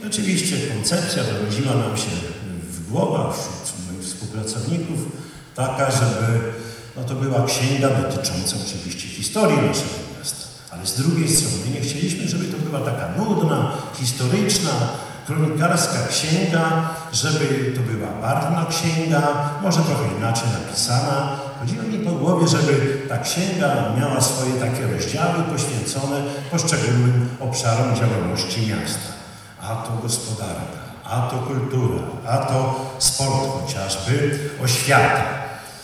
I oczywiście koncepcja wyrodziła nam się w głowach wśród moich współpracowników taka, żeby to była księga dotycząca oczywiście historii naszego miasta. Ale z drugiej strony nie chcieliśmy, żeby to była taka nudna, historyczna, kronikarska księga, żeby to była barwna księga, może trochę inaczej napisana. Chodziło mi po głowie, żeby ta księga miała swoje takie rozdziały poświęcone poszczególnym obszarom działalności miasta. A to gospodarka, a to kultura, a to sport chociażby, oświata.